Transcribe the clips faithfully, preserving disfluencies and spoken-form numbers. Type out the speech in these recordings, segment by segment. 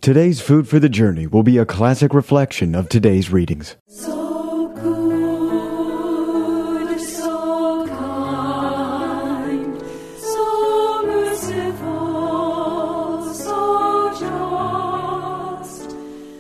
Today's Food for the Journey will be a classic reflection of today's readings. So good, so kind, so merciful, so just,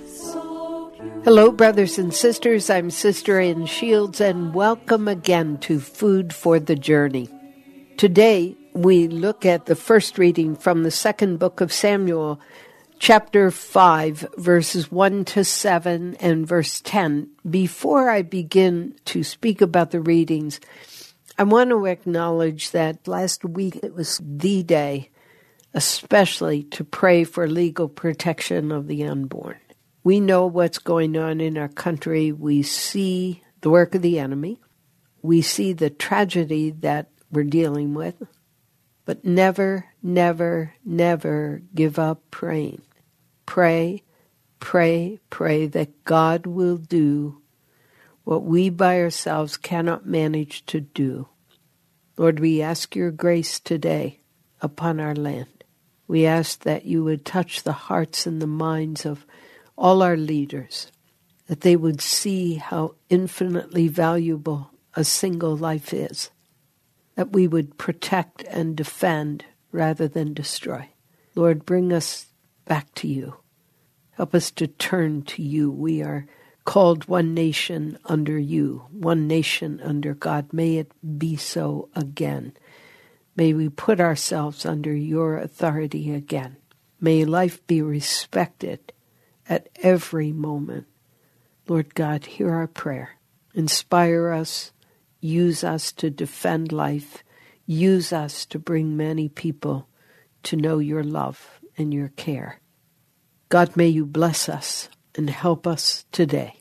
so beautiful. Hello, brothers and sisters. I'm Sister Ann Shields, and welcome again to Food for the Journey. Today, we look at the first reading from the second book of Samuel, chapter five, verses one to seven and verse ten. Before I begin to speak about the readings, I want to acknowledge that last week it was the day, especially to pray for legal protection of the unborn. We know what's going on in our country. We see the work of the enemy. We see the tragedy that we're dealing with. But never, never, never give up praying. Pray, pray, pray that God will do what we by ourselves cannot manage to do. Lord, we ask your grace today upon our land. We ask that you would touch the hearts and the minds of all our leaders, that they would see how infinitely valuable a single life is, that we would protect and defend rather than destroy. Lord, bring us back to you. Help us to turn to you. We are called one nation under you, one nation under God. May it be so again. May we put ourselves under your authority again. May life be respected at every moment. Lord God, hear our prayer. Inspire us. Use us to defend life. Use us to bring many people to know your love and your care. God, may you bless us and help us today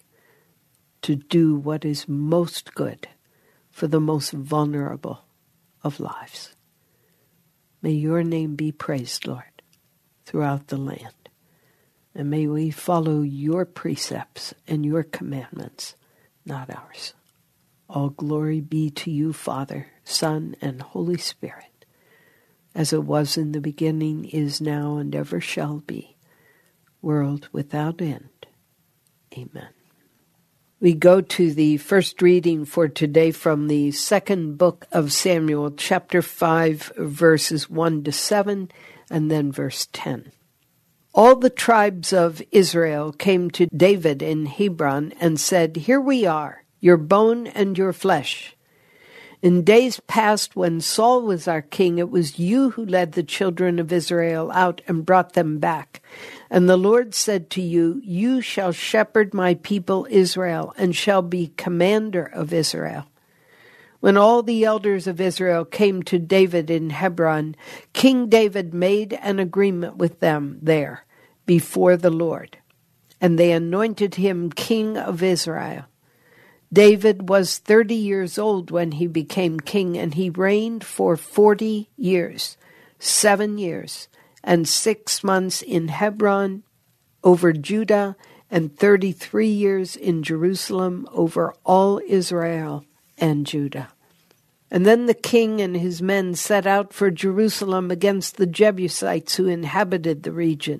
to do what is most good for the most vulnerable of lives. May your name be praised, Lord, throughout the land. And may we follow your precepts and your commandments, not ours. All glory be to you, Father, Son, and Holy Spirit, as it was in the beginning, is now, and ever shall be, world without end. Amen. We go to the first reading for today from the second book of Samuel, chapter five, verses one to seven, and then verse ten. All the tribes of Israel came to David in Hebron and said, "Here we are, your bone and your flesh. In days past when Saul was our king, it was you who led the children of Israel out and brought them back. And the Lord said to you, you shall shepherd my people Israel and shall be commander of Israel." When all the elders of Israel came to David in Hebron, King David made an agreement with them there before the Lord, and they anointed him king of Israel. David was thirty years old when he became king, and he reigned for forty years, seven years, and six months in Hebron over Judah, and thirty-three years in Jerusalem over all Israel and Judah. And then the king and his men set out for Jerusalem against the Jebusites who inhabited the region.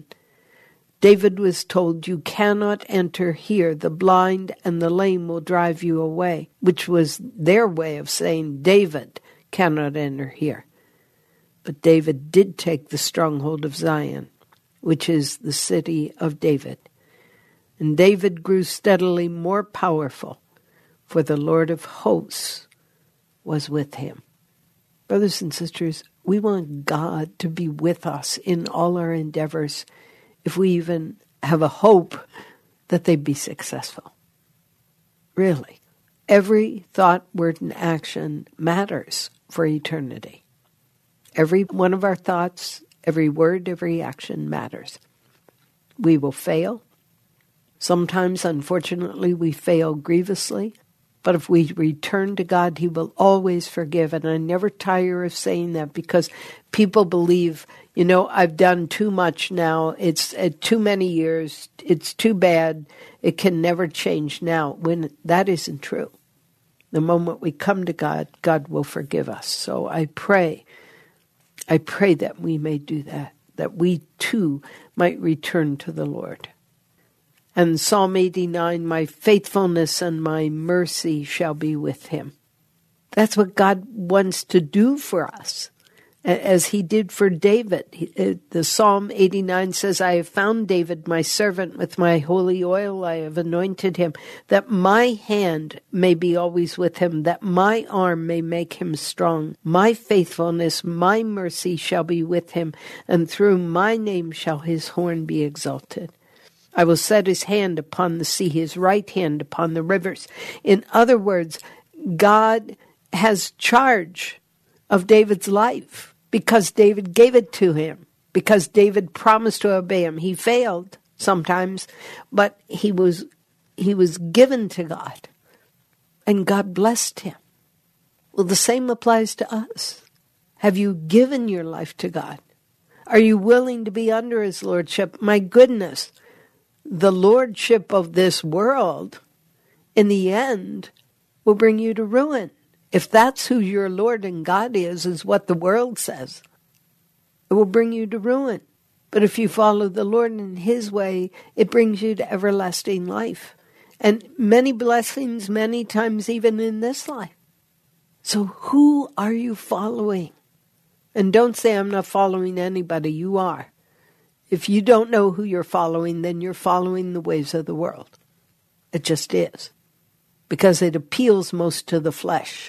David was told, "You cannot enter here. The blind and the lame will drive you away," which was their way of saying David cannot enter here. But David did take the stronghold of Zion, which is the city of David. And David grew steadily more powerful, for the Lord of hosts was with him. Brothers and sisters, we want God to be with us in all our endeavors, if we even have a hope that they'd be successful. Really. Every thought, word, and action matters for eternity. Every one of our thoughts, every word, every action matters. We will fail. Sometimes, unfortunately, we fail grievously. But if we return to God, he will always forgive. And I never tire of saying that, because people believe, you know, I've done too much now. It's uh, too many years. It's too bad. It can never change now, when that isn't true. The moment we come to God, God will forgive us. So I pray, I pray that we may do that that we too might return to the Lord. And Psalm eighty-nine, my faithfulness and my mercy shall be with him. That's what God wants to do for us, as he did for David. The Psalm eighty-nine says, I have found David, my servant, with my holy oil I have anointed him, that my hand may be always with him, that my arm may make him strong. My faithfulness, my mercy shall be with him, and through my name shall his horn be exalted. I will set his hand upon the sea, his right hand upon the rivers. In other words, God has charge of David's life, because David gave it to him, because David promised to obey him. He failed sometimes, but he was he was given to God, and God blessed him. Well, the same applies to us. Have you given your life to God? Are you willing to be under his lordship? My goodness, the lordship of this world, in the end, will bring you to ruin. If that's who your Lord and God is, is what the world says, it will bring you to ruin. But if you follow the Lord in his way, it brings you to everlasting life. And many blessings, many times even in this life. So who are you following? And don't say, I'm not following anybody. You are. If you don't know who you're following, then you're following the ways of the world. It just is. Because it appeals most to the flesh.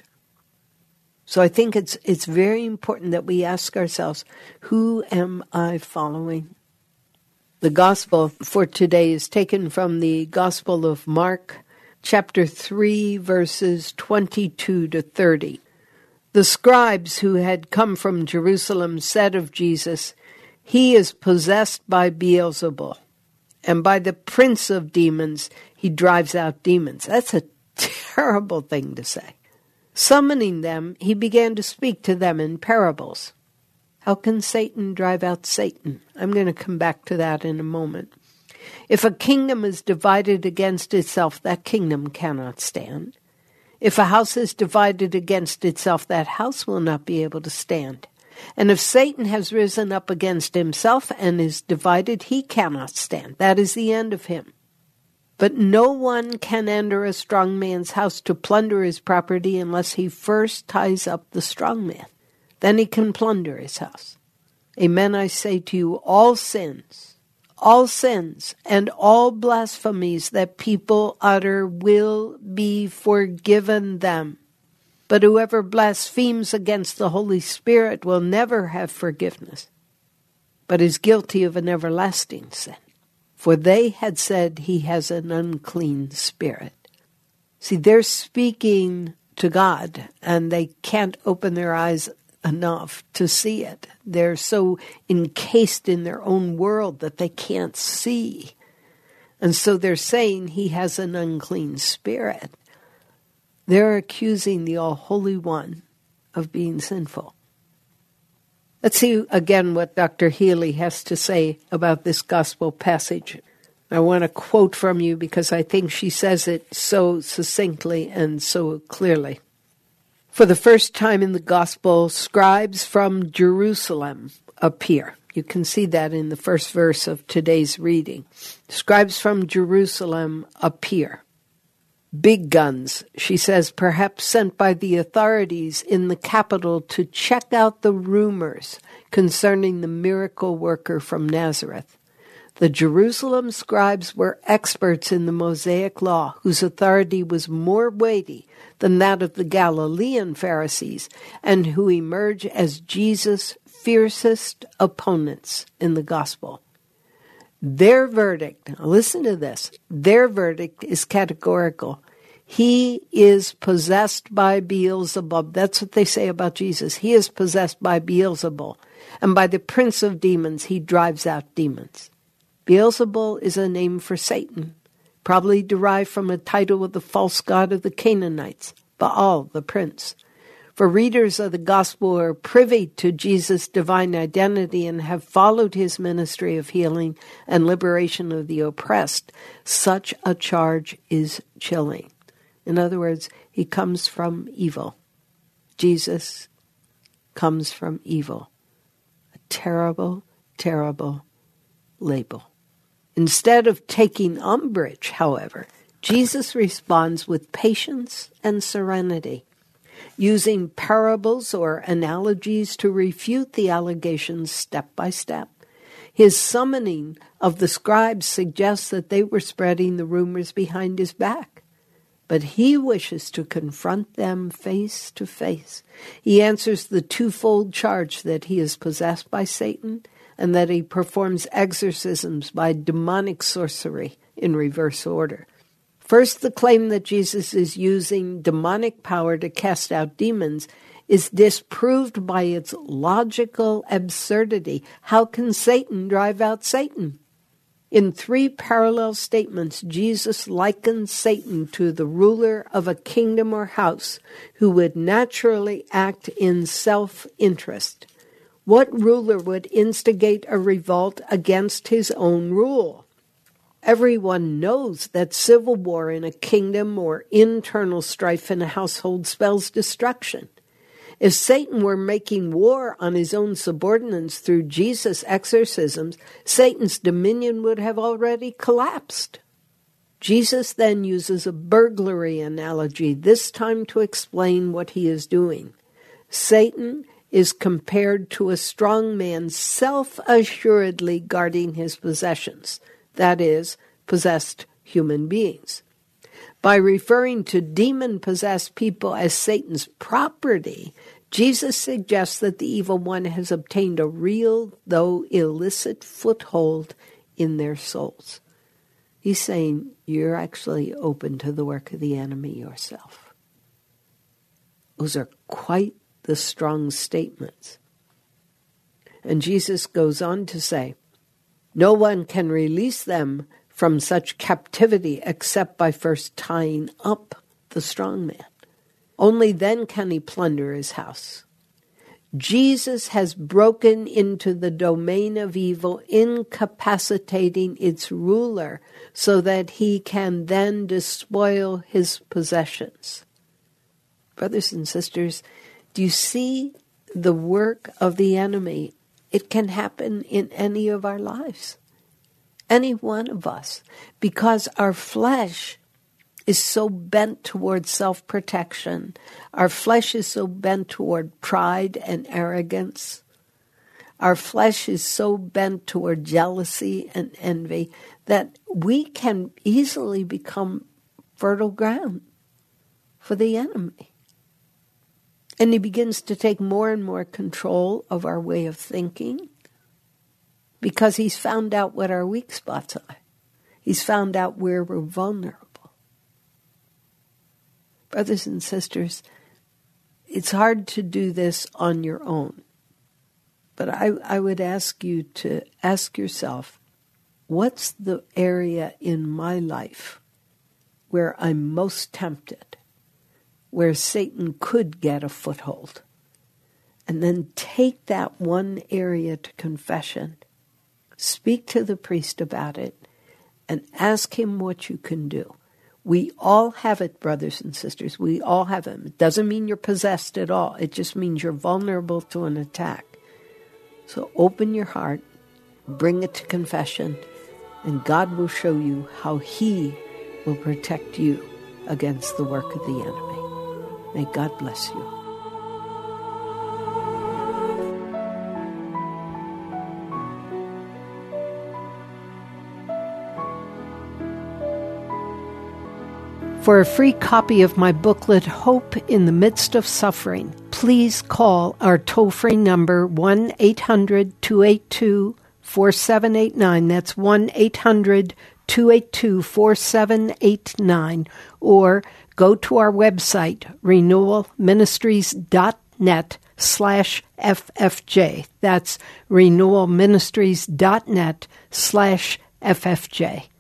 So I think it's it's very important that we ask ourselves, who am I following? The gospel for today is taken from the Gospel of Mark, chapter three, verses twenty-two to thirty. The scribes who had come from Jerusalem said of Jesus, he is possessed by Beelzebul, and by the prince of demons he drives out demons. That's a terrible thing to say. Summoning them, he began to speak to them in parables. How can Satan drive out Satan? I'm going to come back to that in a moment. If a kingdom is divided against itself, that kingdom cannot stand. If a house is divided against itself, that house will not be able to stand. And if Satan has risen up against himself and is divided, he cannot stand. That is the end of him. But no one can enter a strong man's house to plunder his property unless he first ties up the strong man. Then he can plunder his house. Amen, I say to you, all sins, all sins, and all blasphemies that people utter will be forgiven them. But whoever blasphemes against the Holy Spirit will never have forgiveness, but is guilty of an everlasting sin. For they had said he has an unclean spirit. See, they're speaking to God, and they can't open their eyes enough to see it. They're so encased in their own world that they can't see. And so they're saying he has an unclean spirit. They're accusing the All-Holy One of being sinful. Let's see again what Doctor Healy has to say about this gospel passage. I want to quote from you because I think she says it so succinctly and so clearly. For the first time in the gospel, scribes from Jerusalem appear. You can see that in the first verse of today's reading. Scribes from Jerusalem appear. Big guns, she says, perhaps sent by the authorities in the capital to check out the rumors concerning the miracle worker from Nazareth. The Jerusalem scribes were experts in the Mosaic law, whose authority was more weighty than that of the Galilean Pharisees, and who emerge as Jesus' fiercest opponents in the gospel. Their verdict, now listen to this, their verdict is categorical. He is possessed by Beelzebub. That's what they say about Jesus. He is possessed by Beelzebul, and by the prince of demons he drives out demons. Beelzebul is a name for Satan, probably derived from a title of the false god of the Canaanites, Baal, the prince. For readers of the gospel who are privy to Jesus' divine identity and have followed his ministry of healing and liberation of the oppressed, such a charge is chilling. In other words, he comes from evil. Jesus comes from evil. A terrible, terrible label. Instead of taking umbrage, however, Jesus responds with patience and serenity, using parables or analogies to refute the allegations step by step. His summoning of the scribes suggests that they were spreading the rumors behind his back. But he wishes to confront them face to face. He answers the twofold charge that he is possessed by Satan and that he performs exorcisms by demonic sorcery in reverse order. First, the claim that Jesus is using demonic power to cast out demons is disproved by its logical absurdity. How can Satan drive out Satan? In three parallel statements, Jesus likens Satan to the ruler of a kingdom or house who would naturally act in self-interest. What ruler would instigate a revolt against his own rule? Everyone knows that civil war in a kingdom or internal strife in a household spells destruction. If Satan were making war on his own subordinates through Jesus' exorcisms, Satan's dominion would have already collapsed. Jesus then uses a burglary analogy, this time to explain what he is doing. Satan is compared to a strong man self-assuredly guarding his possessions, that is, possessed human beings. By referring to demon-possessed people as Satan's property, Jesus suggests that the evil one has obtained a real, though illicit, foothold in their souls. He's saying, you're actually open to the work of the enemy yourself. Those are quite the strong statements. And Jesus goes on to say, no one can release them from such captivity except by first tying up the strong man. Only then can he plunder his house. Jesus has broken into the domain of evil, incapacitating its ruler so that he can then despoil his possessions. Brothers and sisters, do you see the work of the enemy? It can happen in any of our lives, any one of us, because our flesh is so bent toward self-protection. Our flesh is so bent toward pride and arrogance. Our flesh is so bent toward jealousy and envy that we can easily become fertile ground for the enemy. And he begins to take more and more control of our way of thinking because he's found out what our weak spots are. He's found out where we're vulnerable. Brothers and sisters, it's hard to do this on your own. But I, I would ask you to ask yourself, what's the area in my life where I'm most tempted, where Satan could get a foothold? And then take that one area to confession, speak to the priest about it, and ask him what you can do. We all have it, brothers and sisters. We all have it. It doesn't mean you're possessed at all. It just means you're vulnerable to an attack. So open your heart, bring it to confession, and God will show you how he will protect you against the work of the enemy. May God bless you. For a free copy of my booklet, Hope in the Midst of Suffering, please call our toll-free number one eight hundred two eight two four seven eight nine. That's one eight hundred two eight two four seven eight nine. Or go to our website, renewalministries.net slash FFJ. That's renewalministries.net slash FFJ.